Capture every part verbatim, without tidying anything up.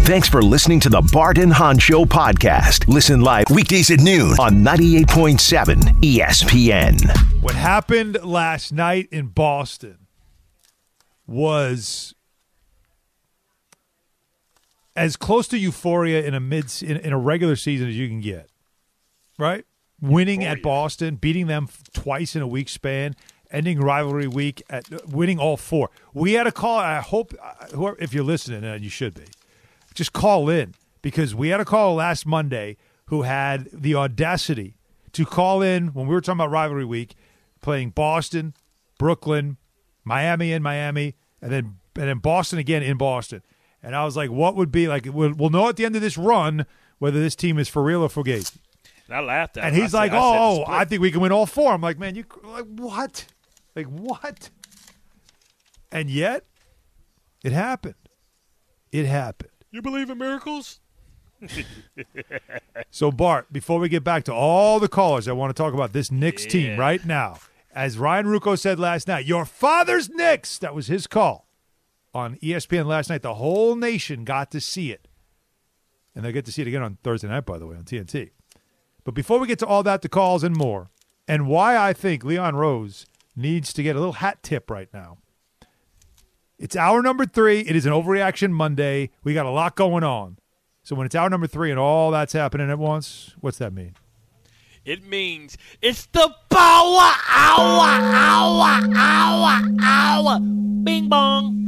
Thanks for listening to the Bart and Hahn Show podcast. Listen live weekdays at noon on ninety-eight point seven E S P N. What happened last night in Boston was as close to euphoria in a mid in, in a regular season as you can get, right? Winning at Boston, beating them twice in a week span, ending rivalry week at winning all four. We had a call. I hope, whoever, if you're listening, and you should be, just call in, because we had a call last Monday who had the audacity to call in when we were talking about rivalry week, playing Boston, Brooklyn, Miami in Miami, and then and then Boston again in Boston. And I was like, what would be like? We'll, we'll know at the end of this run whether this team is for real or fugazi. And I laughed at him. And he's I like, said, I oh, I, I think we can win all four. I'm like, man, you like what? Like what? And yet, it happened. It happened. You believe in miracles? So, Bart, before we get back to all the callers, I want to talk about this Knicks yeah. team right now. As Ryan Ruocco said last night, your father's Knicks. That was his call on E S P N last night. The whole nation got to see it. And they'll get to see it again on Thursday night, by the way, on T N T. But before we get to all that, the calls and more, and why I think Leon Rose needs to get a little hat tip right now. It's hour number three. It is an Overreaction Monday. We got a lot going on. So when it's hour number three and all that's happening at once, what's that mean? It means it's the power hour, hour, hour, hour. Bing bong.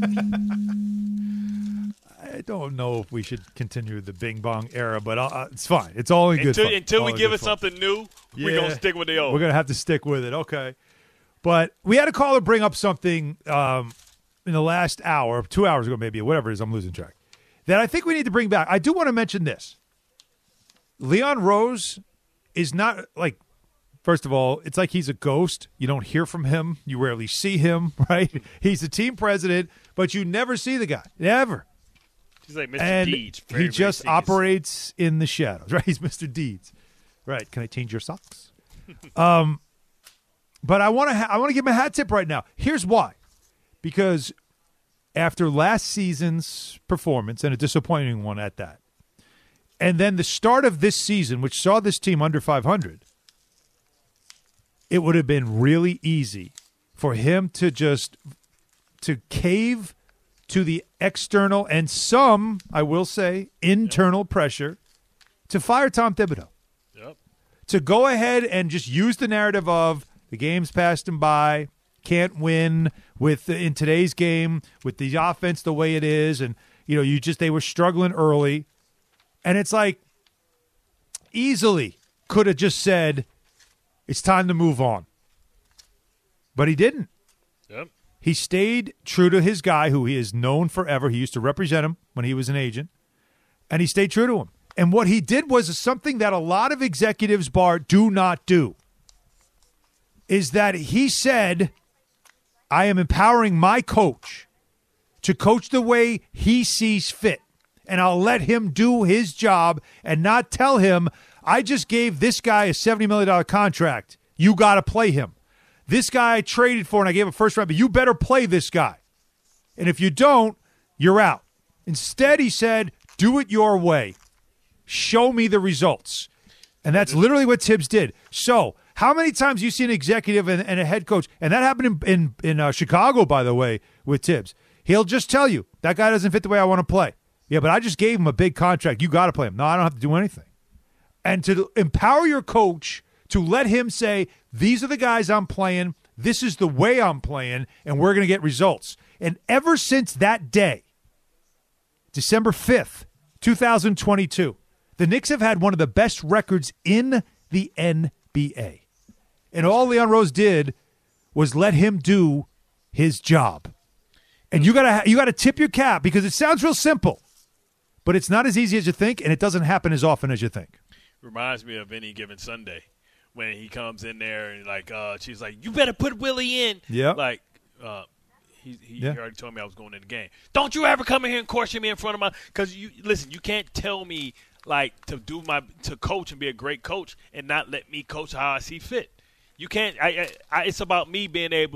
I don't know if we should continue the Bing Bong era, but uh, it's fine. It's all in good Until, fun. until all we in give good it fun. something new, Yeah. we're going to stick with the old. We're going to have to stick with it. Okay. But we had a caller bring up something um, in the last hour, two hours ago maybe, whatever it is, I'm losing track, that I think we need to bring back. I do want to mention this. Leon Rose is not, like, first of all, it's like he's a ghost. You don't hear from him. You rarely see him, right? He's the team president, but you never see the guy. Never. He's like Mister And Deeds. Very, he very just secretive. operates in the shadows, right? He's Mister Deeds. Right. Can I change your socks? um, but I want to ha- I want to give him a hat tip right now. Here's why. Because after last season's performance, and a disappointing one at that, and then the start of this season, which saw this team under five hundred, it would have been really easy for him to just to cave to the external and some, I will say, internal yep. pressure to fire Tom Thibodeau. Yep. To go ahead and just use the narrative of the game's passed him by, can't win with in today's game with the offense the way it is, and you know, you just they were struggling early. And it's like easily could have just said it's time to move on. But he didn't. Yep. He stayed true to his guy who he is known forever. He used to represent him when he was an agent. And he stayed true to him. And what he did was something that a lot of executives, Bart, do not do. Is that he said, I am empowering my coach to coach the way he sees fit. And I'll let him do his job and not tell him, I just gave this guy a seventy million dollars contract. You got to play him. This guy I traded for and I gave a first round, but you better play this guy. And if you don't, you're out. Instead, he said, do it your way. Show me the results. And that's literally what Tibbs did. So how many times you see an executive and, and a head coach, and that happened in, in, in uh, Chicago, by the way, with Tibbs. He'll just tell you, that guy doesn't fit the way I want to play. Yeah, but I just gave him a big contract. You got to play him. No, I don't have to do anything. And to empower your coach to let him say, these are the guys I'm playing, this is the way I'm playing, and we're going to get results. And ever since that day, December fifth, twenty twenty-two, the Knicks have had one of the best records in the N B A. And all Leon Rose did was let him do his job. And you got to you got to tip your cap because it sounds real simple, but it's not as easy as you think, and it doesn't happen as often as you think. Reminds me of Any Given Sunday when he comes in there and like uh, she's like, you better put Willie in. Yeah. Like uh, he he yeah. already told me I was going in the game. Don't you ever come in here and caution me in front of my because you listen. You can't tell me like to do my to coach and be a great coach and not let me coach how I see fit. You can't. I, I, I it's about me being able.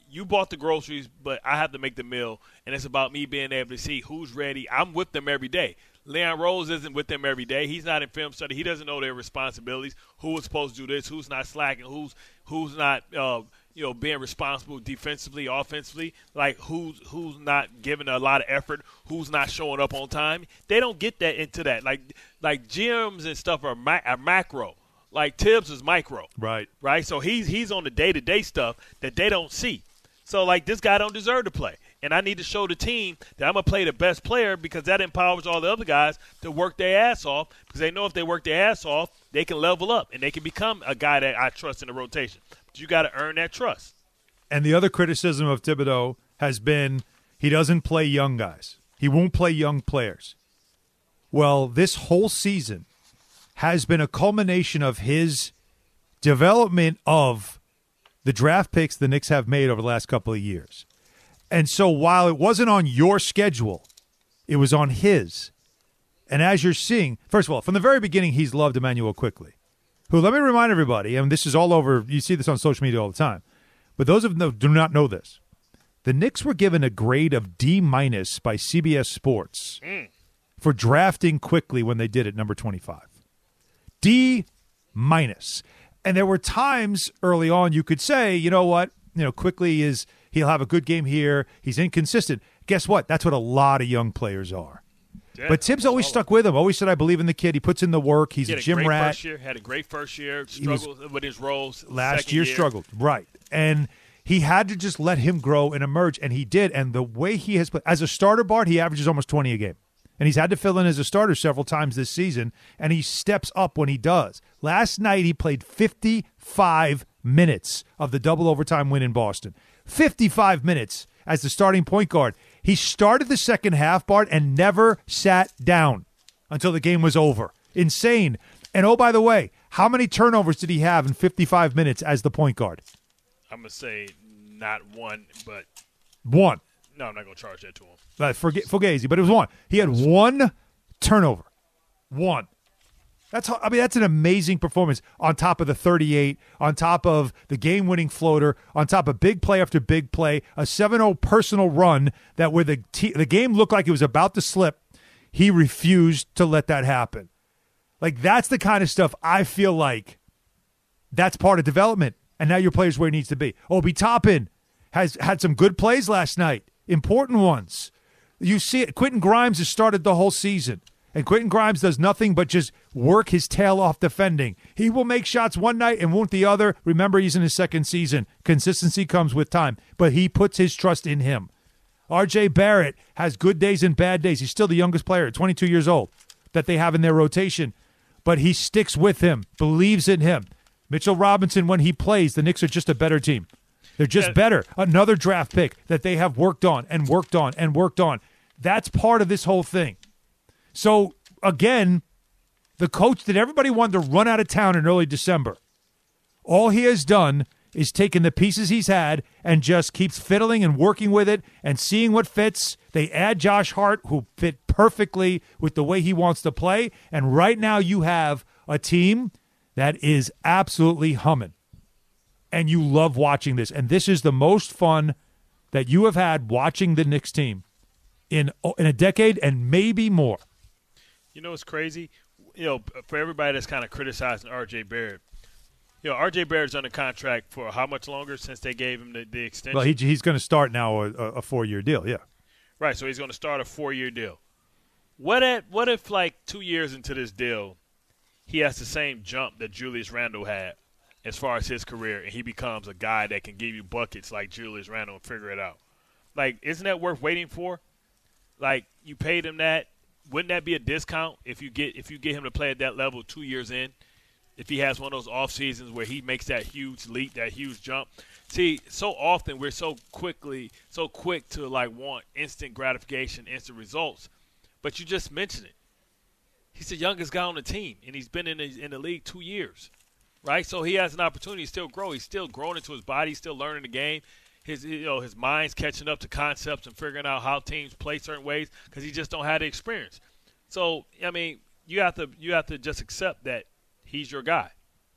you bought the groceries, but I have to make the meal, and it's about me being able to see who's ready. I'm with them every day. Leon Rose isn't with them every day. He's not in film study. He doesn't know their responsibilities, who was supposed to do this, who's not slacking, who's who's not uh, you know being responsible defensively, offensively, like who's who's not giving a lot of effort, who's not showing up on time. They don't get that into that. Like like G Ms and stuff are, ma- are macro. Like Tibbs is micro. Right. Right? So he's he's on the day-to-day stuff that they don't see. So, like, this guy don't deserve to play. And I need to show the team that I'm going to play the best player because that empowers all the other guys to work their ass off because they know if they work their ass off, they can level up and they can become a guy that I trust in the rotation. But you got to earn that trust. And the other criticism of Thibodeau has been he doesn't play young guys. He won't play young players. Well, this whole season has been a culmination of his development of the draft picks the Knicks have made over the last couple of years. And so while it wasn't on your schedule, it was on his. And as you're seeing, first of all, from the very beginning, he's loved Emmanuel Quickley, who, let me remind everybody, and this is all over, you see this on social media all the time, but those of them that do not know this, the Knicks were given a grade of D minus by C B S Sports mm. for drafting Quickley when they did it, number twenty-five. D minus. And there were times early on you could say, you know what, you know, Quickley is, he'll have a good game here. He's inconsistent. Guess what? That's what a lot of young players are. Yeah, but Tibbs always stuck with him. Always said, I believe in the kid. He puts in the work. He's he had a gym a great rat. First year, had a great first year. Struggled with his roles. Last year, year struggled. Right. And he had to just let him grow and emerge, and he did. And the way he has played, as a starter, Bart, he averages almost twenty a game. And he's had to fill in as a starter several times this season, and he steps up when he does. Last night, he played fifty-five minutes of the double overtime win in Boston. fifty-five minutes as the starting point guard. He started the second half, Bart, and never sat down until the game was over. Insane. And, oh, by the way, how many turnovers did he have in fifty-five minutes as the point guard? I'm going to say not one, but – One. No, I'm not going to charge that to him. Uh, Fugazi, but it was one. He had one turnover. One. That's how, I mean, that's an amazing performance on top of the thirty-eight, on top of the game-winning floater, on top of big play after big play, a seven oh personal run that where the t- the game looked like it was about to slip. He refused to let that happen. Like, that's the kind of stuff I feel like that's part of development, and now your player's where he needs to be. Obi Toppin has had some good plays last night, important ones. You see it. Quentin Grimes has started the whole season. And Quentin Grimes does nothing but just work his tail off defending. He will make shots one night and won't the other. Remember, he's in his second season. Consistency comes with time. But he puts his trust in him. R J Barrett has good days and bad days. He's still the youngest player at twenty-two years old that they have in their rotation. But he sticks with him, believes in him. Mitchell Robinson, when he plays, the Knicks are just a better team. They're just better. Another draft pick that they have worked on and worked on and worked on. That's part of this whole thing. So, again, the coach that everybody wanted to run out of town in early December, all he has done is taken the pieces he's had and just keeps fiddling and working with it and seeing what fits. They add Josh Hart, who fit perfectly with the way he wants to play. And right now you have a team that is absolutely humming. And you love watching this. And this is the most fun that you have had watching the Knicks team in in a decade and maybe more. You know what's crazy? You know, for everybody that's kind of criticizing R J Barrett, you know, R J Barrett's under contract for how much longer since they gave him the, the extension? Well, he, he's going to start now a, a four-year deal, yeah. Right, so he's going to start a four-year deal. What at, What if, like, two years into this deal, he has the same jump that Julius Randle had as far as his career, and he becomes a guy that can give you buckets like Julius Randle and figure it out? Like, isn't that worth waiting for? Like, you paid him that. Wouldn't that be a discount if you get if you get him to play at that level two years in? If he has one of those off seasons where he makes that huge leap, that huge jump. See, so often we're so quickly, so quick to like want instant gratification, instant results. But you just mentioned it. He's the youngest guy on the team, and he's been in the, in the league two years, right? So he has an opportunity to still grow. He's still growing into his body. He's still learning the game. His, you know, his mind's catching up to concepts and figuring out how teams play certain ways because he just don't have the experience. So, I mean, you have to you have to just accept that he's your guy.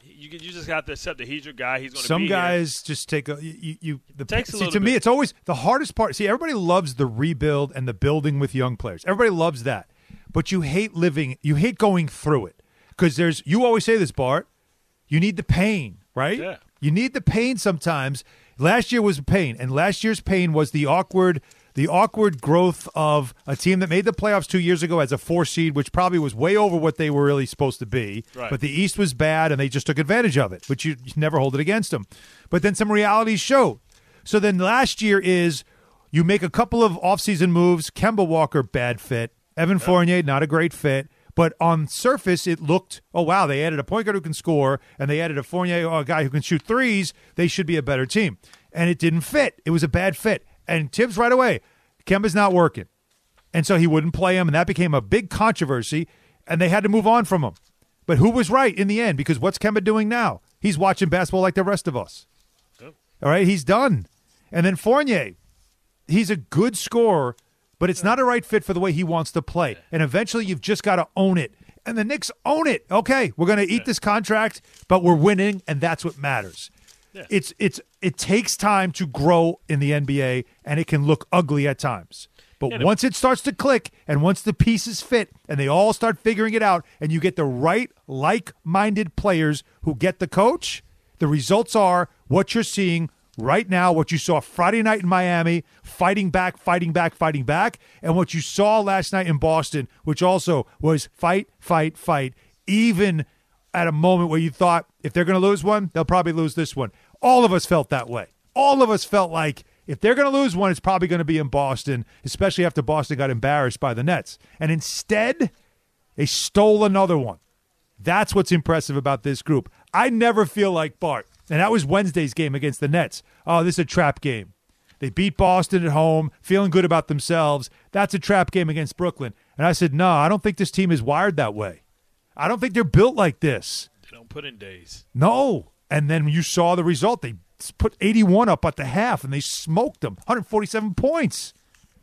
You you just have to accept that he's your guy. He's going to Some be guys here. just take a you. you the, Takes a see, little to me, bit. it's always the hardest part. See, everybody loves the rebuild and the building with young players. Everybody loves that, but you hate living. You hate going through it because there's. You always say this, Bart. You need the pain, right? Yeah. You need the pain sometimes. Last year was pain, and last year's pain was the awkward. The awkward growth of a team that made the playoffs two years ago as a four seed, which probably was way over what they were really supposed to be. Right. But the East was bad, and they just took advantage of it, which you, you never hold it against them. But then some realities showed. So then last year is you make a couple of offseason moves. Kemba Walker, bad fit. Evan yeah. Fournier, not a great fit. But on surface, it looked, oh, wow, they added a point guard who can score, and they added a Fournier, oh, a guy who can shoot threes. They should be a better team. And it didn't fit. It was a bad fit. And Tibbs right away, Kemba's not working. And so he wouldn't play him, and that became a big controversy, and they had to move on from him. But who was right in the end? Because what's Kemba doing now? He's watching basketball like the rest of us. Yep. All right, he's done. And then Fournier, he's a good scorer, but it's not a right fit for the way he wants to play. And eventually you've just got to own it. And the Knicks own it. Okay, we're going to eat yeah. this contract, but we're winning, and that's what matters. Yeah. It's it's it takes time to grow in the N B A, and it can look ugly at times. But yeah, once it starts to click, and once the pieces fit, and they all start figuring it out, and you get the right like-minded players who get the coach, the results are what you're seeing right now, what you saw Friday night in Miami, fighting back, fighting back, fighting back, and what you saw last night in Boston, which also was fight, fight, fight, even at a moment where you thought if they're going to lose one, they'll probably lose this one. All of us felt that way. All of us felt like if they're going to lose one, it's probably going to be in Boston, especially after Boston got embarrassed by the Nets. And instead, they stole another one. That's what's impressive about this group. I never feel like Bart. And that was Wednesday's game against the Nets. Oh, this is a trap game. They beat Boston at home, feeling good about themselves. That's a trap game against Brooklyn. And I said, no, I don't think this team is wired that way. I don't think they're built like this. They don't put in days. No. And then you saw the result. They put eighty-one up at the half, and they smoked them, one hundred forty-seven points.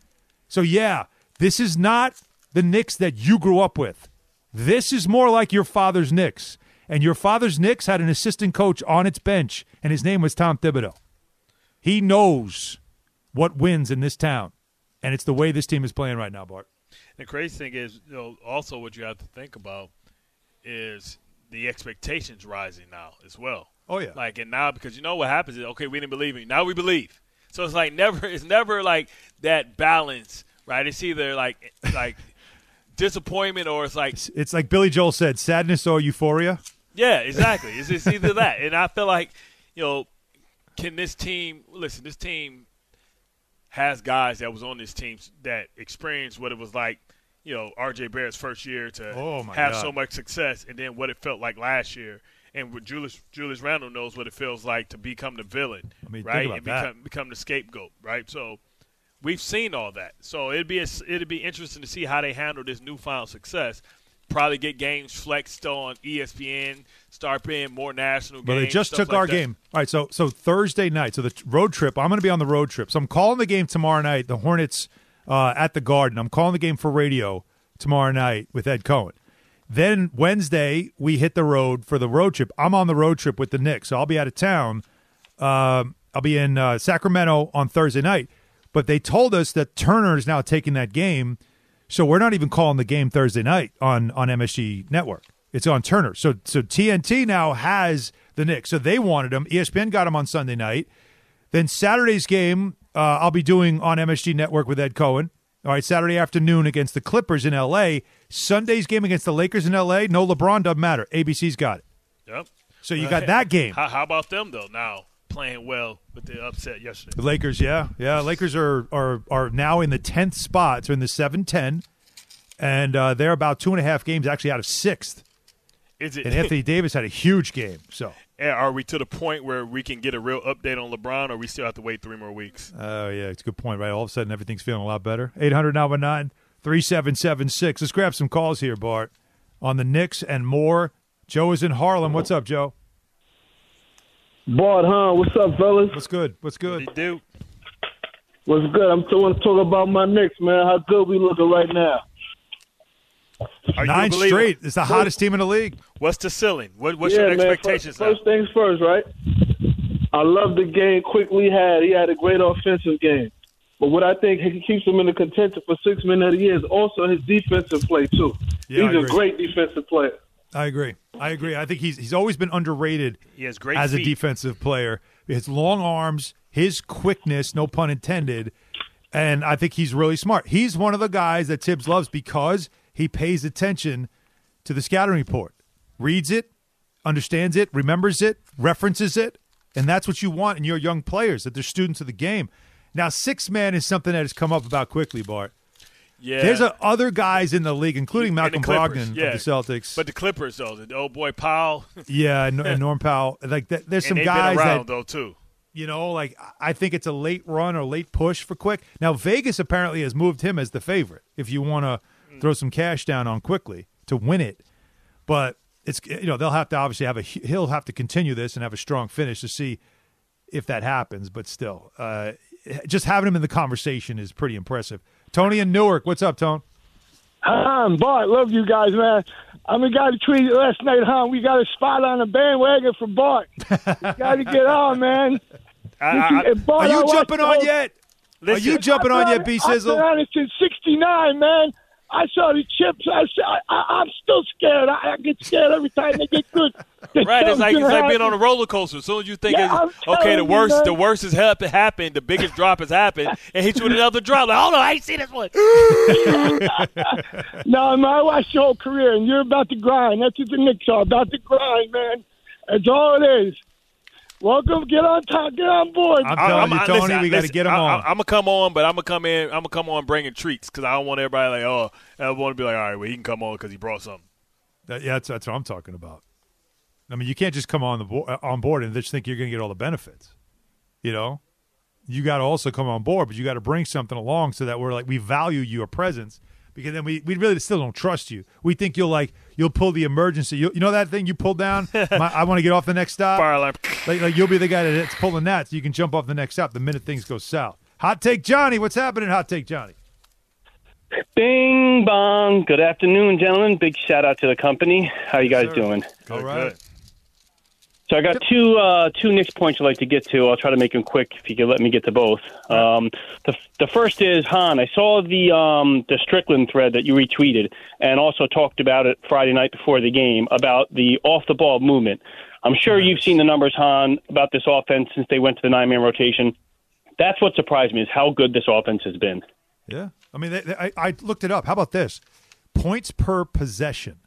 So, yeah, this is not the Knicks that you grew up with. This is more like your father's Knicks. And your father's Knicks had an assistant coach on its bench, and his name was Tom Thibodeau. He knows what wins in this town, and it's the way this team is playing right now, Bart. The crazy thing is, you know, also what you have to think about is the expectations rising now as well. Oh, yeah. Like, and now, because you know what happens is, okay, we didn't believe in you. Now we believe. So it's like never, it's never like that balance, right? It's either like, like disappointment or it's like. It's like Billy Joel said, sadness or euphoria. Yeah, exactly. It's, it's either that. And I feel like, you know, can this team, listen, this team has guys that was on this team that experienced what it was like, you know, R J Barrett's first year to oh my have God. so much success, and then what it felt like last year. And what Julius Julius Randle knows what it feels like to become the villain, I mean, right? think about and that. become become the scapegoat, right? So we've seen all that. So it'd be a, it'd be interesting to see how they handle this newfound success. Probably get games flexed on E S P N, start playing more national games. But they just took like our that. game. All right, so so Thursday night, so the t- road trip, I'm going to be on the road trip. So I'm calling the game tomorrow night, the Hornets uh, at the Garden. I'm calling the game for radio tomorrow night with Ed Cohen. Then Wednesday, we hit the road for the road trip. I'm on the road trip with the Knicks, so I'll be out of town. Um, I'll be in uh, Sacramento on Thursday night. But they told us that Turner is now taking that game, so we're not even calling the game Thursday night on, on M S G Network. It's on Turner. So so T N T now has the Knicks. So they wanted them. E S P N got them on Sunday night. Then Saturday's game, uh, I'll be doing on M S G Network with Ed Cohen. All right, Saturday afternoon against the Clippers in L A. Sunday's game against the Lakers in L A. No LeBron, doesn't matter. A B C's got it. Yep. So you got that game. How, how about them, though, now playing well with the upset yesterday? The Lakers, yeah. Yeah, Lakers are are are now in the tenth spot. So in the seven ten, and uh, they're about two and a half games actually out of sixth. Is it? And Anthony Davis had a huge game. So are we to the point where we can get a real update on LeBron, or we still have to wait three more weeks? Oh, uh, yeah, it's a good point, right? All of a sudden, everything's feeling a lot better. eight hundred nine one nine three seven seven six. Let's grab some calls here, Bart, on the Knicks and more. Joe is in Harlem. What's up, Joe? Bart, huh? What's up, fellas? What's good? What's good? What do you do? What's good? I'm still want to talk about my Knicks, man. How good we looking right now. Are Nine you straight. It's the hottest team in the league. What's the ceiling? What, what's yeah, your man, expectations first, first now? things first, right? I love the game Quickly had. He had a great offensive game. But what I think he keeps him in the contention for six men of the year is also his defensive play, too. Yeah, he's a great defensive player. I agree. I agree. I think he's he's always been underrated He has great as feet. a defensive player. His long arms, his quickness, no pun intended, and I think he's really smart. He's one of the guys that Tibbs loves because he pays attention to the scouting report, reads it, understands it, remembers it, references it, and that's what you want in your young players, that they're students of the game. Now, six-man is something that has come up about quickly, Bart. Yeah. There's a, other guys in the league, including And Malcolm the Clippers, Brogdon yeah. of the Celtics. But the Clippers, though, the old boy Powell. yeah, and, and Norm Powell. Like that, there's And some they've guys been around, that, though, too. you know, like I think it's a late run or late push for Quick. Now, Vegas apparently has moved him as the favorite if you want to Mm. throw some cash down on Quickly to win it. But it's you know they'll have to obviously have a he'll have to continue this and have a strong finish to see if that happens. But still, uh, just having him in the conversation is pretty impressive. Tony in Newark, what's up, Tone? Han, Bart, love you guys, man. I'm a guy that tweeted last night, Han. We got a spot on the bandwagon for Bart. Got to get on, man. I, I, Bart, Are you I jumping on watched- yet? Listen, Are you jumping on yet, B I've been Sizzle? on it since sixty-nine, man. I saw the chips. I, I, I, I'm still scared. I, I get scared every time they get good. The Right, it's like it's something's like gonna being on a happen. roller coaster. As soon as you think, Yeah, I'm it's, okay, the telling you, worst, man. the worst has hap- happened, the biggest drop has happened, and hits you with another drop. Like, hold on, I ain't seen this one. No, man, I watched your whole career, and you're about to grind. That's what the Knicks are, about to grind, man. That's all it is. Welcome, get on top, get on board. I'm telling you, Tony, we got to get him I, on. I, I'm gonna come on, but I'm gonna come in. I'm gonna come on bringing treats because I don't want everybody like, oh, I want to be like, all right, well, he can come on because he brought something. That, yeah, that's, that's what I'm talking about. I mean, you can't just come on the bo- on board and just think you're going to get all the benefits. You know, you got to also come on board, but you got to bring something along so that we're like we value your presence. Because then we, we really still don't trust you. We think you'll like you'll pull the emergency. You, you know that thing you pulled down? My, I want to get off the next stop. Fire alarm. Like, like you'll be the guy that's pulling that, so you can jump off the next stop the minute things go south. Hot Take Johnny, what's happening? Hot Take Johnny. Bing bong. Good afternoon, gentlemen. Big shout out to the company. How you guys sir. doing? All right. Good. So I got two uh, two Knicks points I'd like to get to. I'll try to make them quick if you could let me get to both. Um, the the first is, Han, I saw the um, the Strickland thread that you retweeted and also talked about it Friday night before the game about the off-the-ball movement. I'm sure you've seen the numbers, Han, about this offense since they went to the nine-man rotation. That's what surprised me is how good this offense has been. Yeah. I mean, they, they, I, I looked it up. How about this? Points per possession.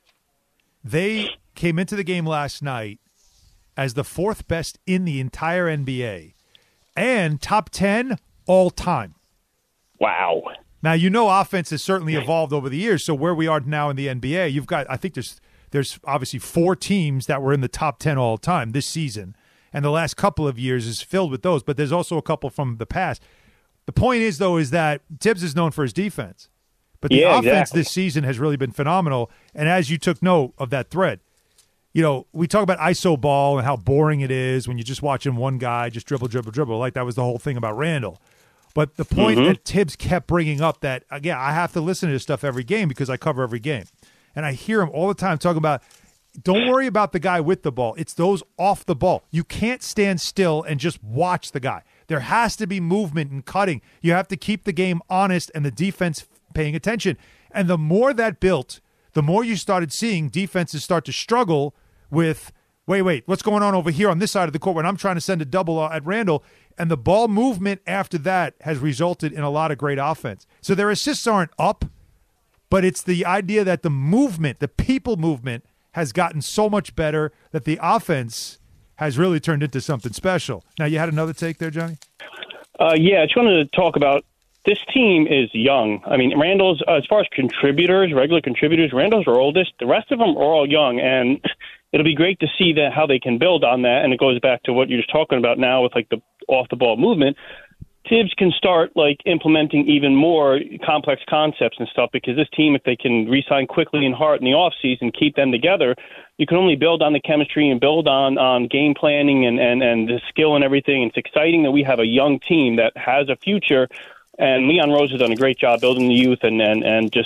They came into the game last night as the fourth best in the entire N B A and top ten all time. Wow. Now, you know offense has certainly evolved over the years, so where we are now in the N B A, you've got, I think there's there's obviously four teams that were in the top ten all time this season, and the last couple of years is filled with those, but there's also a couple from the past. The point is, though, is that Tibbs is known for his defense, but the Yeah, offense exactly. this season has really been phenomenal, and as you took note of that thread, you know, we talk about I S O ball and how boring it is when you're just watching one guy just dribble, dribble, dribble, like that was the whole thing about Randall. But the point Mm-hmm. that Tibbs kept bringing up that, again, I have to listen to this stuff every game because I cover every game. And I hear him all the time talking about, don't worry about the guy with the ball. It's those off the ball. You can't stand still and just watch the guy. There has to be movement and cutting. You have to keep the game honest and the defense paying attention. And the more that built, the more you started seeing defenses start to struggle with, wait, wait, what's going on over here on this side of the court when I'm trying to send a double at Randall? And the ball movement after that has resulted in a lot of great offense. So their assists aren't up, but it's the idea that the movement, the people movement, has gotten so much better that the offense has really turned into something special. Now, you had another take there, Johnny? Uh, yeah, I just wanted to talk about this team is young. I mean, Randall's, uh, as far as contributors, regular contributors, Randall's are oldest. The rest of them are all young, and it'll be great to see that how they can build on that. And it goes back to what you're just talking about now with like the off-the-ball movement. Tibbs can start like implementing even more complex concepts and stuff because this team, if they can re-sign quickly and hard in the offseason, keep them together, you can only build on the chemistry and build on, on game planning and, and, and the skill and everything. It's exciting that we have a young team that has a future, and Leon Rose has done a great job building the youth and, and, and just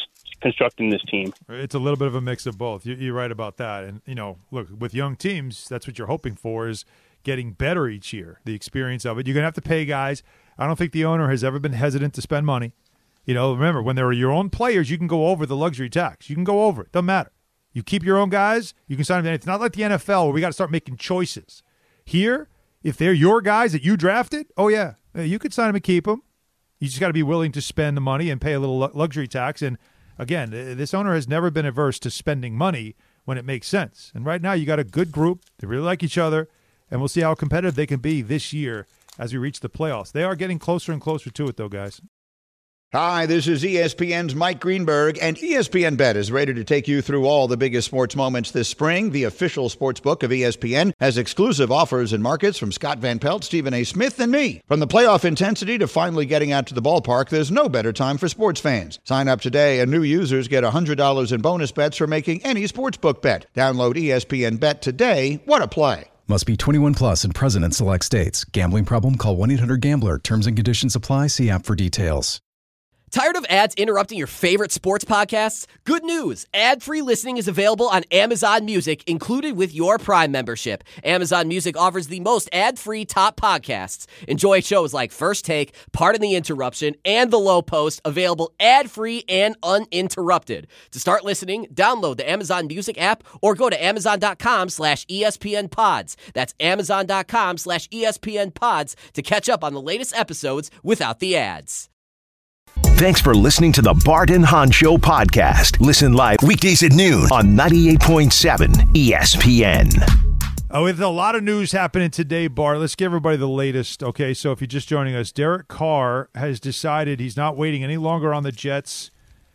constructing this team. It's a little bit of a mix of both. You're right about that. And, you know, look, with young teams, that's what you're hoping for is getting better each year, the experience of it. You're going to have to pay guys. I don't think the owner has ever been hesitant to spend money. You know, remember, when there are your own players, you can go over the luxury tax. You can go over it. Doesn't matter. You keep your own guys, you can sign them. It's not like the N F L where we got to start making choices. Here, if they're your guys that you drafted, oh, yeah, you could sign them and keep them. You just got to be willing to spend the money and pay a little luxury tax. And, again, this owner has never been averse to spending money when it makes sense. And right now you got a good group. They really like each other. And we'll see how competitive they can be this year as we reach the playoffs. They are getting closer and closer to it, though, guys. Hi, this is E S P N's Mike Greenberg, and E S P N Bet is ready to take you through all the biggest sports moments this spring. The official sports book of E S P N has exclusive offers and markets from Scott Van Pelt, Stephen A. Smith, and me. From the playoff intensity to finally getting out to the ballpark, there's no better time for sports fans. Sign up today, and new users get one hundred dollars in bonus bets for making any sportsbook bet. Download E S P N Bet today. What a play. Must be twenty-one plus and present in select states. Gambling problem? Call one eight hundred gambler. Terms and conditions apply. See app for details. Tired of ads interrupting your favorite sports podcasts? Good news. Ad-free listening is available on Amazon Music, included with your Prime membership. Amazon Music offers the most ad-free top podcasts. Enjoy shows like First Take, Pardon the Interruption, and The Low Post, available ad-free and uninterrupted. To start listening, download the Amazon Music app or go to amazon.com slash ESPN pods. That's amazon.com slash ESPN pods to catch up on the latest episodes without the ads. Thanks for listening to the Bart and Hahn Show podcast. Listen live weekdays at noon on ninety-eight point seven E S P N. Uh, with a lot of news happening today, Bart, let's give everybody the latest. Okay, so if you're just joining us, Derek Carr has decided he's not waiting any longer on the Jets.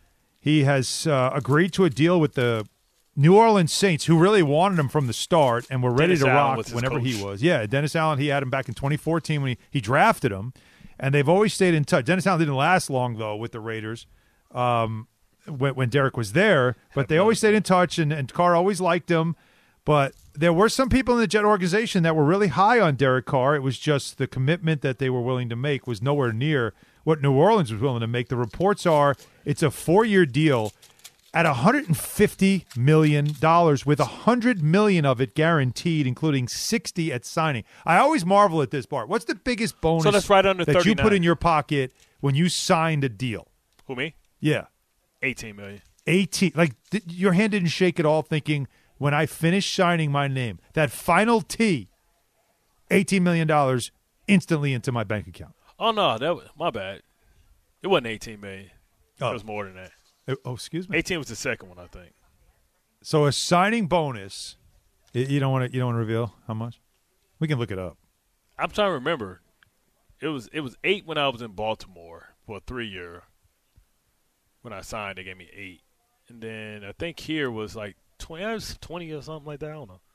He has uh, agreed to a deal with the New Orleans Saints, who really wanted him from the start and were ready Dennis to Allen rock was his whenever coach. he was. Yeah, Dennis Allen, he had him back in twenty fourteen when he, he drafted him. And they've always stayed in touch. Dennis Allen didn't last long, though, with the Raiders um, when, when Derek was there. But they always stayed in touch, and, and Carr always liked him. But there were some people in the Jet organization that were really high on Derek Carr. It was just the commitment that they were willing to make was nowhere near what New Orleans was willing to make. The reports are it's a four-year deal at one hundred fifty million dollars, with one hundred million dollars of it guaranteed, including sixty at signing. I always marvel at this, Bart. What's the biggest bonus So that's right under that you thirty-nine. put in your pocket when you signed a deal? Who, me? Yeah. eighteen million. eighteen. Like, th- your hand didn't shake at all thinking, when I finish signing my name, that final T, eighteen million dollars instantly into my bank account. Oh, no, that was my bad. It wasn't eighteen million. Oh. It was more than that. Oh, excuse me. eighteen was the second one, I think. So a signing bonus, y- you don't want to you don't want to reveal how much? We can look it up. I'm trying to remember. It was it was eight when I was in Baltimore for a three year. When I signed, they gave me eight, and then I think here was like twenty, it was twenty or something like that. I don't know.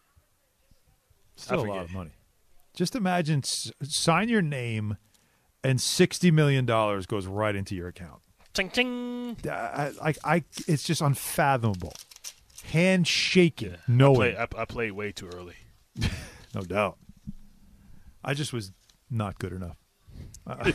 Still I a lot forget. of money. Just imagine s- sign your name, and sixty million dollars goes right into your account. Ching ching. I, I, I, it's just unfathomable. Hand shaking, I, knowing. played, I, I played way too early. No doubt. I just was not good enough. I,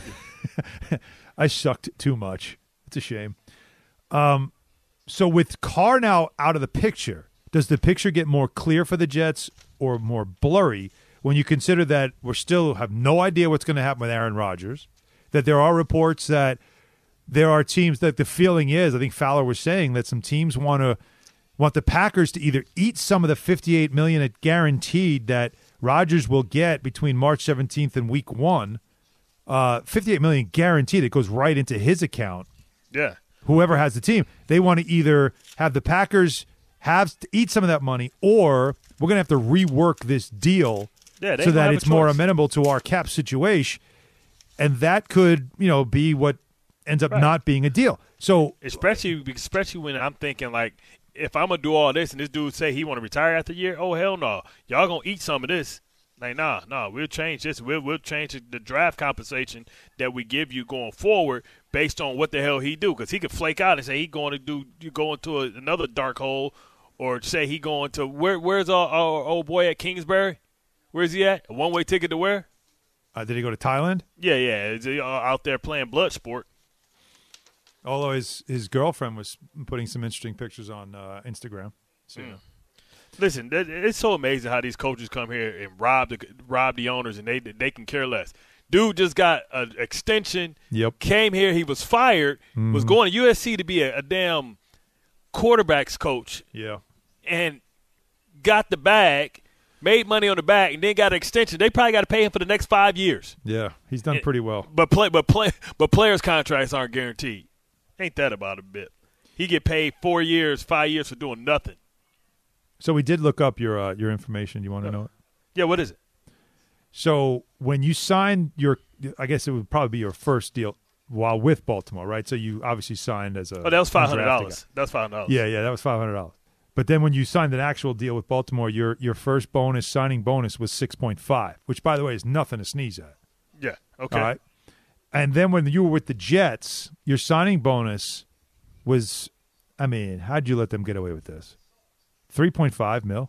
I sucked too much. It's a shame. Um, so with Carr now out of the picture, does the picture get more clear for the Jets or more blurry when you consider that we still have no idea what's going to happen with Aaron Rodgers, that there are reports that there are teams that the feeling is, I think Fowler was saying, that some teams want to want the Packers to either eat some of the fifty-eight million dollars guaranteed that Rodgers will get between March seventeenth and week one. Uh, fifty-eight million dollars guaranteed. It goes right into his account. Yeah. Whoever has the team, they want to either have the Packers have to eat some of that money, or we're going to have to rework this deal Yeah, they so don't that have a it's more choice. amenable to our cap situation. And that could, you know, be what ends up Right. not being a deal. So Especially especially when I'm thinking, like, if I'm going to do all this and this dude say he want to retire after a year, oh, hell no. Y'all going to eat some of this. Like, nah, nah, we'll change this. We'll, we'll change the draft compensation that we give you going forward based on what the hell he do. Because he could flake out and say he going to do you go into a, another dark hole, or say he going to – where where's our, our old boy at Kingsbury? Where's he at? A one-way ticket to where? uh, did he go to Thailand? Yeah, yeah. Is he uh, out there playing blood sport? Although his his girlfriend was putting some interesting pictures on uh, Instagram. So, mm. Listen, it's so amazing how these coaches come here and rob the rob the owners, and they they can care less. Dude just got an extension. Yep. Came here, he was fired. Mm-hmm. Was going to U S C to be a, a damn quarterbacks coach. Yeah. And got the bag, made money on the bag, and then got an extension. They probably got to pay him for the next five years. Yeah, he's done and, pretty well. But play, but play, but players' contracts aren't guaranteed. Ain't that about a bit? He get paid four years, five years for doing nothing. So we did look up your uh, your information. You want to yeah. know it? Yeah, what is it? So when you signed your, I guess it would probably be your first deal while with Baltimore, right? So you obviously signed as a. Oh, that was five hundred dollars. That's five hundred dollars. Yeah, yeah, that was five hundred dollars. But then when you signed an actual deal with Baltimore, your your first bonus, signing bonus, was six point five, which, by the way, is nothing to sneeze at. Yeah, okay. All right. And then when you were with the Jets, your signing bonus was, I mean, how'd you let them get away with this? three point five mil?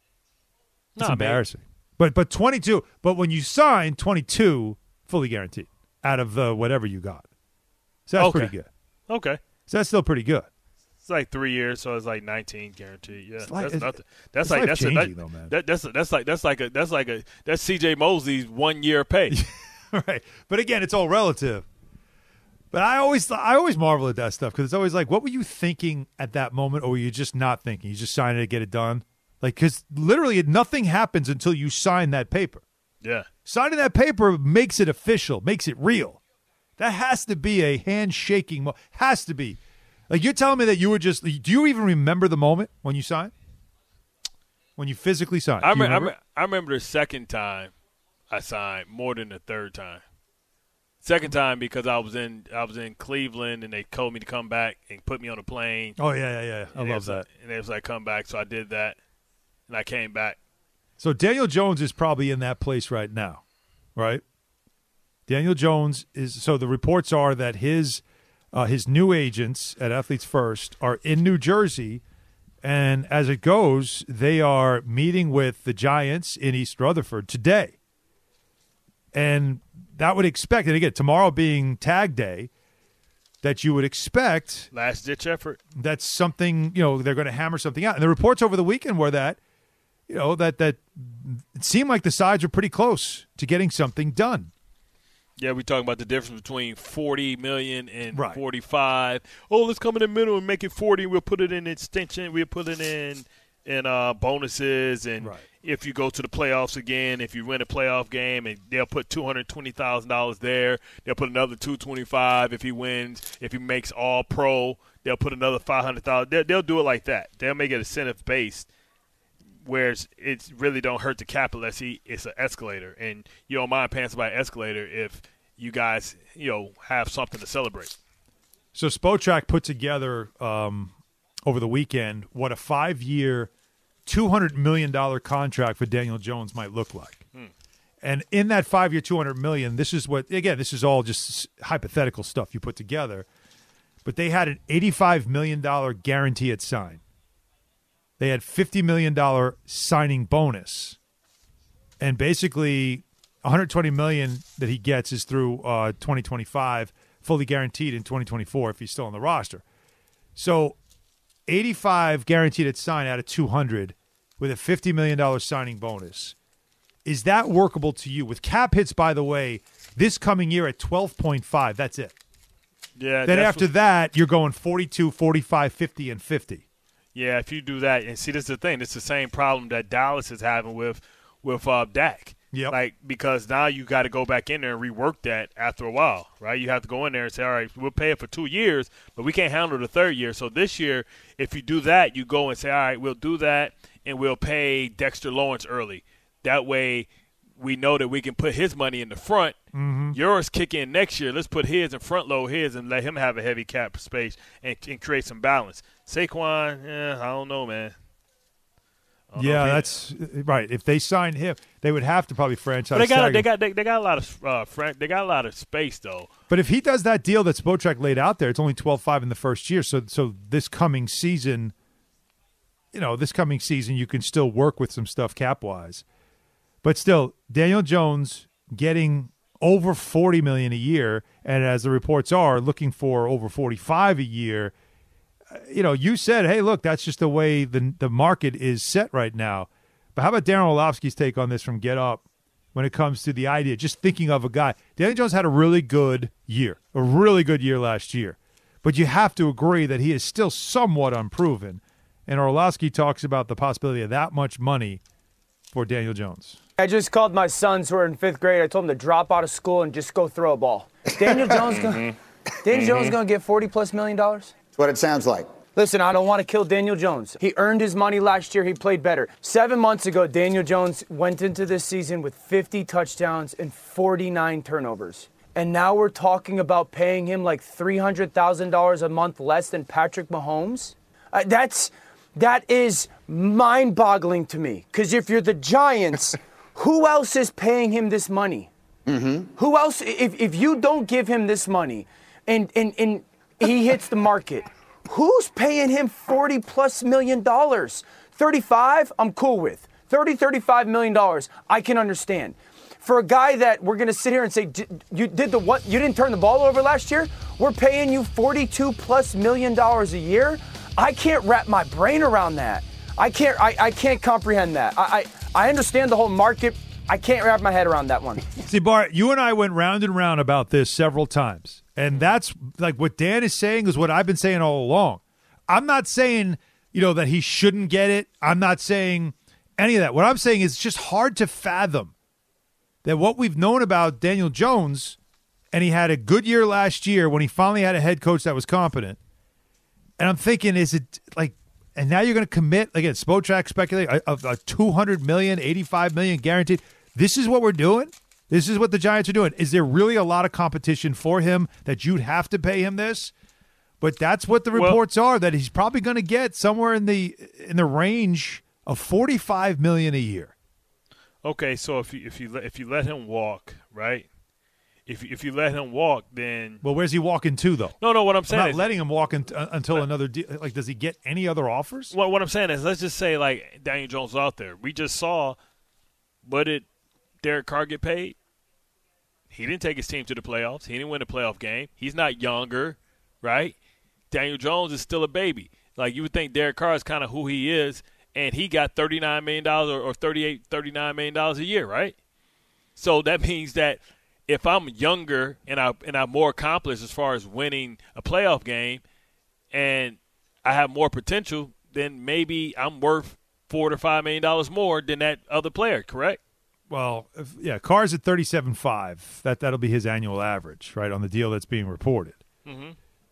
That's nah, embarrassing. But but twenty-two, but when you signed, twenty-two fully guaranteed out of the whatever you got. So that's okay. pretty good. Okay. So that's still pretty good. It's like three years, so it's like nineteen guaranteed. Yeah, like, that's nothing. That's it's like that's a, that, though, man. That, that's a, that's like that's like a that's like a that's C J Mosley's one year pay. Right, but again, it's all relative. But I always I always marvel at that stuff because it's always like, what were you thinking at that moment, or were you just not thinking? You just signed it to get it done, like because literally nothing happens until you sign that paper. Yeah, signing that paper makes it official, makes it real. That has to be a handshaking mo- has to be. Like, you're telling me that you were just – do you even remember the moment when you signed? When you physically signed? I, Do you remember, remember? I remember the second time I signed more than the third time. Second time because I was in I was in Cleveland, and they told me to come back and put me on a plane. Oh, yeah, yeah, yeah. I and love that. Like, and they was like, come back. So I did that, and I came back. So Daniel Jones is probably in that place right now, right? Daniel Jones is – so the reports are that his – Uh, his new agents at Athletes First are in New Jersey, and as it goes, they are meeting with the Giants in East Rutherford today. And that would expect, and again, tomorrow being tag day, that you would expect last-ditch effort. That's something, you know, they're going to hammer something out. And the reports over the weekend were that, you know, that, that it seemed like the sides were pretty close to getting something done. Yeah, we're talking about the difference between forty million dollars and right. forty-five. Oh, let's come in the middle and make it forty. We'll put it in extension. We'll put it in in uh, bonuses. And right. if you go to the playoffs again, if you win a playoff game, and they'll put two hundred twenty thousand dollars there. They'll put another two hundred twenty-five thousand dollars if he wins. If he makes all pro, they'll put another five hundred thousand dollars. They'll, they'll do it like that. They'll make it incentive-based, where it really don't hurt the cap unless he it's an escalator, and you don't mind paying somebody an escalator if you guys you know have something to celebrate. So Spotrac put together um, over the weekend what a five-year, two hundred million dollars contract for Daniel Jones might look like. Hmm. And in that five-year, two hundred million dollars, this is what again, this is all just hypothetical stuff you put together. But they had an eighty-five million dollars guarantee at sign. They had fifty million dollars signing bonus. And basically one hundred twenty million dollars that he gets is through uh, twenty twenty-five, fully guaranteed in twenty twenty-four if he's still on the roster. So eighty-five guaranteed at sign out of two hundred with a fifty million dollars signing bonus. Is that workable to you? With cap hits, by the way, this coming year at twelve point five, that's it. Yeah. Then after what, that, you're going forty-two, forty-five, fifty, and fifty. Yeah, if you do that, and see, this is the thing. It's the same problem that Dallas is having with with uh, Dak. Yep. Like, because now you got to go back in there and rework that after a while, right? You have to go in there and say, all right, we'll pay it for two years, but we can't handle the third year. So this year, if you do that, you go and say, all right, we'll do that, and we'll pay Dexter Lawrence early. That way we know that we can put his money in the front. Mm-hmm. Yours kick in next year. Let's put his and front load his and let him have a heavy cap space and, and create some balance. Saquon, eh, I don't know, man. Yeah, that's right. If they sign him, they would have to probably franchise. But they got tag they him. got they, they got a lot of uh, fran- they got a lot of space though. But if he does that deal that Spotrac laid out there, it's only twelve five in the first year. So so this coming season, you know, this coming season you can still work with some stuff cap wise. But still, Daniel Jones getting over forty million dollars a year, and as the reports are, looking for over forty-five a year. You know, you said, hey, look, that's just the way the the market is set right now. But how about Darren Orlovsky's take on this from Get Up when it comes to the idea, just thinking of a guy? Daniel Jones had a really good year, a really good year last year. But you have to agree that he is still somewhat unproven. And Orlovsky talks about the possibility of that much money for Daniel Jones. I just called my sons who are in fifth grade. I told them to drop out of school and just go throw a ball. Daniel Jones, gonna, mm-hmm. Daniel mm-hmm. Jones going to get forty plus million dollars? That's what it sounds like. Listen, I don't want to kill Daniel Jones. He earned his money last year. He played better. Seven months ago, Daniel Jones went into this season with fifty touchdowns and forty-nine turnovers. And now we're talking about paying him like three hundred thousand dollars a month less than Patrick Mahomes? Uh, that's, that is mind-boggling to me. Because if you're the Giants, who else is paying him this money? Mm-hmm. Who else? If, if you don't give him this money and, and, and he hits the market, who's paying him forty plus million dollars? thirty-five, I'm cool with. thirty, thirty-five million dollars, I can understand. For a guy that we're going to sit here and say, you did the what? You didn't turn the ball over last year? We're paying you forty-two plus million dollars a year? I can't wrap my brain around that. I can't I, I can't comprehend that. I, I I understand the whole market. I can't wrap my head around that one. See, Bart, you and I went round and round about this several times. And that's like what Dan is saying is what I've been saying all along. I'm not saying, you know, that he shouldn't get it. I'm not saying any of that. What I'm saying is it's just hard to fathom that what we've known about Daniel Jones, and he had a good year last year when he finally had a head coach that was competent. And I'm thinking, is it like, and now you're going to commit, again, Spotrac speculating, a, a two hundred million dollars, eighty-five million dollars guaranteed. This is what we're doing? This is what the Giants are doing. Is there really a lot of competition for him that you'd have to pay him this? But that's what the reports well, are, that he's probably going to get somewhere in the in the range of forty-five million dollars a year. Okay, so if you if you if you let him walk, right? If if you let him walk, then well, where's he walking to though? No, no. What I'm saying I'm not is letting him walk in, uh, until but, another deal. Like, does he get any other offers? Well, what I'm saying is, let's just say like Daniel Jones out there. We just saw, what did Derek Carr get paid? He didn't take his team to the playoffs. He didn't win a playoff game. He's not younger, right? Daniel Jones is still a baby. Like, you would think Derek Carr is kind of who he is, and he got thirty-nine million dollars or, or thirty-eight, thirty-nine million dollars a year, right? So that means that if I'm younger and, I, and I'm more accomplished as far as winning a playoff game and I have more potential, then maybe I'm worth four to five million dollars more than that other player, correct? Well, if, yeah, Carr's at thirty-seven point five. That, that'll be his annual average, right, on the deal that's being reported. Mm-hmm.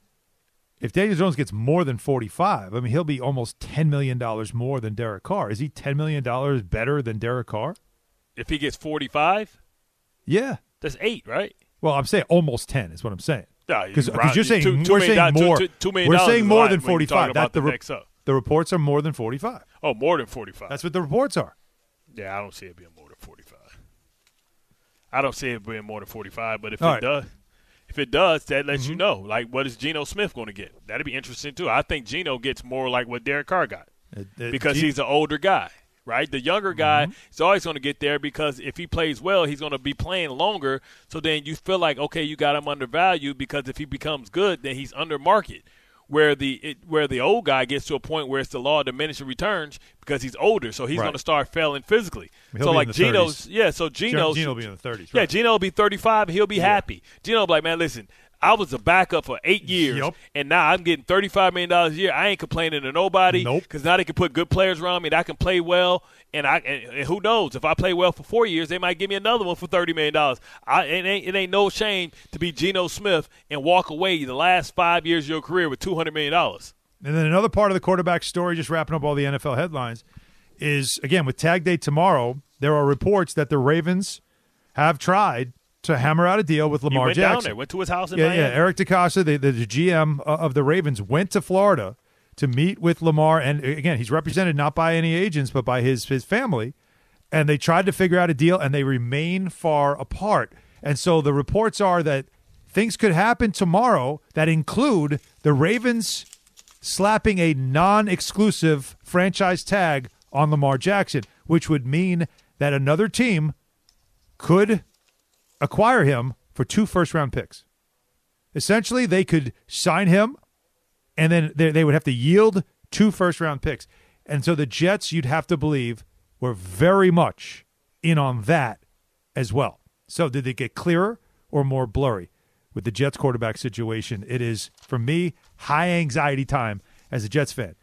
If Daniel Jones gets more than forty-five, I mean, he'll be almost ten million dollars more than Derek Carr. Is he ten million dollars better than Derek Carr? If he gets forty-five? Yeah. That's eight, right? Well, I'm saying almost ten is what I'm saying. Because yeah, you're saying two, two we're saying more. Two, two, two million we're saying more than forty-five. That the, re- the reports are more than forty-five. Oh, more than forty-five. That's what the reports are. Yeah, I don't see it being more than forty-five. I don't see it being more than forty-five, but if All it right. does, if it does, that lets mm-hmm. you know. Like, what is Geno Smith going to get? That'd be interesting too. I think Geno gets more like what Derek Carr got it, it, because G- he's an older guy, right? The younger guy mm-hmm. is always going to get there because if he plays well, he's going to be playing longer. So then you feel like, okay, you got him undervalued because if he becomes good, then he's under market. Where the it, where the old guy gets to a point where it's the law of diminishing returns because he's older, so he's right. going to start failing physically. He'll so be like in the Geno's, thirties. yeah. So Geno's, Geno will be in the thirties. Right? Yeah, Geno will be thirty-five. He'll be yeah. happy. Geno will be like, man, listen, I was a backup for eight years, yep. and now I'm getting thirty-five million dollars a year. I ain't complaining to nobody because nope. now they can put good players around me, and I can play well. And I and, and who knows, if I play well for four years, they might give me another one for thirty million dollars. I, it, ain't, it ain't no shame to be Geno Smith and walk away the last five years of your career with two hundred million dollars. And then another part of the quarterback story, just wrapping up all the N F L headlines, is, again, with tag day tomorrow, there are reports that the Ravens have tried to hammer out a deal with Lamar he went Jackson. Down there, went to his house in yeah, Miami. Yeah, Eric DeCosta, the, the, the G M of the Ravens, went to Florida to meet with Lamar. And, again, he's represented not by any agents but by his, his family. And they tried to figure out a deal, and they remain far apart. And so the reports are that things could happen tomorrow that include the Ravens slapping a non-exclusive franchise tag on Lamar Jackson, which would mean that another team could acquire him for two first-round picks. Essentially, they could sign him, and then they, they would have to yield two first-round picks. And so the Jets, you'd have to believe, were very much in on that as well. So did they get clearer or more blurry? With the Jets quarterback situation, it is, for me, high anxiety time as a Jets fan.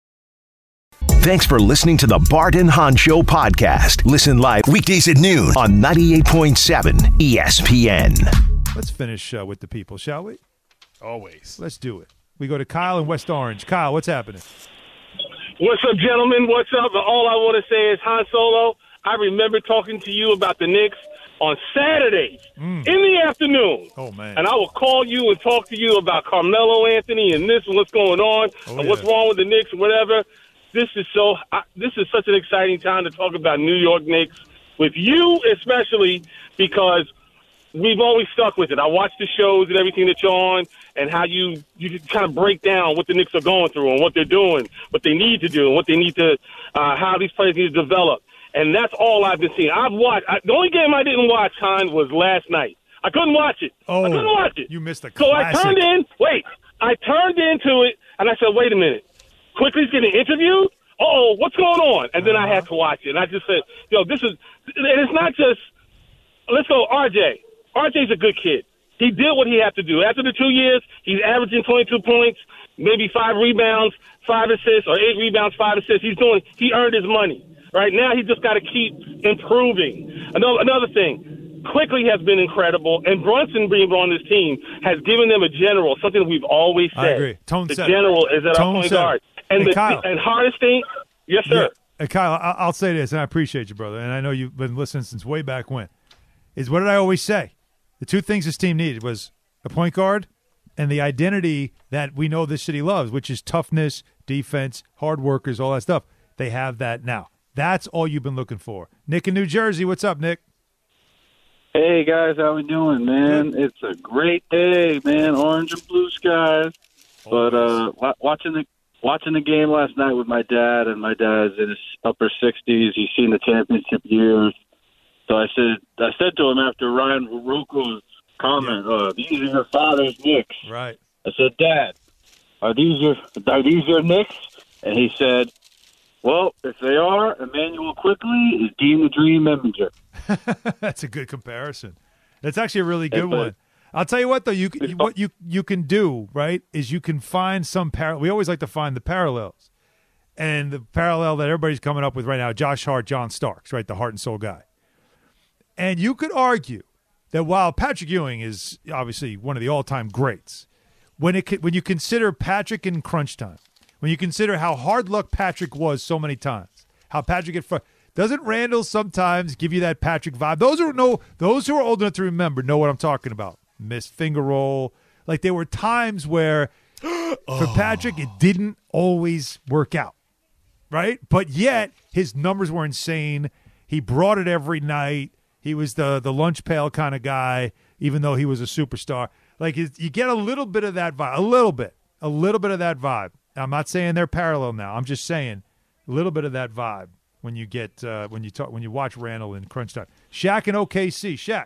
Thanks for listening to the Bart and Hahn Show podcast. Listen live weekdays at noon on ninety-eight point seven E S P N. Let's finish uh, with the people, shall we? Always. Let's do it. We go to Kyle in West Orange. Kyle, what's happening? What's up, gentlemen? What's up? All I want to say is, Han Solo, I remember talking to you about the Knicks on Saturdays mm. in the afternoon. Oh, man. And I will call you and talk to you about Carmelo Anthony and this and what's going on oh, and yeah. what's wrong with the Knicks or whatever. This is so. I, this is such an exciting time to talk about New York Knicks with you, especially because we've always stuck with it. I watch the shows and everything that you're on, and how you you kind of break down what the Knicks are going through and what they're doing, what they need to do, and what they need to, uh, how these players need to develop. And that's all I've been seeing. I've watched. I, the only game I didn't watch, Hahn, was last night. I couldn't watch it. Oh, I couldn't watch it. You missed a So classic. I turned in. Wait, I turned into it, and I said, "Wait a minute." Quickly's getting interviewed? Uh-oh, what's going on? And then uh-huh. I had to watch it. And I just said, yo, this is – and it's not just – let's go R J. R J's a good kid. He did what he had to do. After the two years, he's averaging twenty-two points, maybe five rebounds, five assists, or eight rebounds, five assists. He's doing – he earned his money. Right now, he just got to keep improving. Another, another thing, Quickly has been incredible, and Brunson being on this team has given them a general, something we've always said. I agree. Tone the set. general is at Tone our point set. guard. And, hey, the, Kyle. and hardest thing, yes, sir. Yeah. Hey, Kyle, I- I'll say this, and I appreciate you, brother, and I know you've been listening since way back when, is what did I always say? The two things this team needed was a point guard and the identity that we know this city loves, which is toughness, defense, hard workers, all that stuff. They have that now. That's all you've been looking for. Nick in New Jersey, what's up, Nick? Hey, guys, how we doing, man? Good. It's a great day, man. Orange and blue skies. But uh, watching the watching the game last night with my dad, and my dad's in his upper sixties. He's seen the championship years. So I said I said to him after Ryan Ruocco's comment, yeah. uh, these are your father's Knicks. Right. I said, Dad, are these your are these your Knicks? And he said, well, if they are, Emmanuel Quickly is Dean the Dream Eminger. That's a good comparison. That's actually a really good one. I'll tell you what, though, you, you what you you can do, right, is you can find some parallel. We always like to find the parallels. And the parallel that everybody's coming up with right now, Josh Hart, John Starks, right, the heart and soul guy. And you could argue that while Patrick Ewing is obviously one of the all-time greats, when it when you consider Patrick in crunch time, when you consider how hard luck Patrick was so many times, how Patrick get fr- doesn't Randall sometimes give you that Patrick vibe? Those who know, those who are old enough to remember know what I'm talking about. Missed finger roll, like there were times where oh. for Patrick it didn't always work out, right? But yet his numbers were insane. He brought it every night. He was the the lunch pail kind of guy, even though he was a superstar. Like you get a little bit of that vibe, a little bit, a little bit of that vibe. I'm not saying they're parallel now. I'm just saying a little bit of that vibe when you get uh, when you talk when you watch Randall in crunch time. Shaq in O K C. Shaq.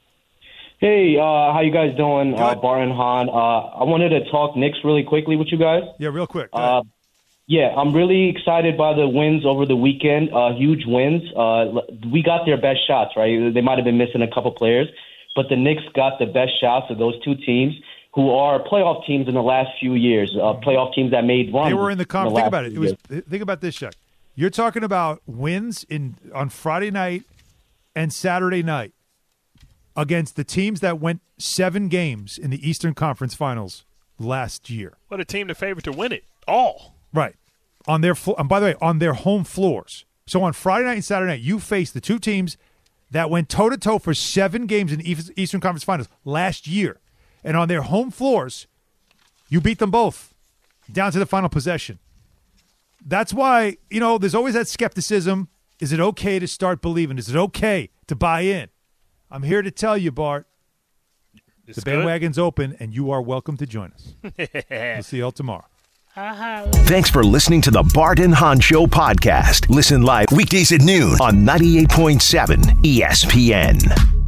Hey, uh, how you guys doing? Uh, Bart and Hahn. Uh, I wanted to talk Knicks really quickly with you guys. Yeah, real quick. Uh, yeah, I'm really excited by the wins over the weekend. Uh, huge wins. Uh, we got their best shots, right? They might have been missing a couple players, but the Knicks got the best shots of those two teams, who are playoff teams in the last few years, uh, playoff teams that made runs. They were in the conference. Think about it. It was. Years. Think about this, Shaq. You're talking about wins in on Friday night and Saturday night against the teams that went seven games in the Eastern Conference Finals last year. What a team to favor to win it all. Right. On their flo- and by the way, on their home floors. So on Friday night and Saturday night, you faced the two teams that went toe-to-toe for seven games in the Eastern Conference Finals last year. And on their home floors, you beat them both down to the final possession. That's why, you know, there's always that skepticism. Is it okay to start believing? Is it okay to buy in? I'm here to tell you, Bart, it's the bandwagon's good. Open, and you are welcome to join us. We'll see you all tomorrow. Thanks for listening to the Bart and Hahn Show podcast. Listen live weekdays at noon on ninety-eight point seven E S P N.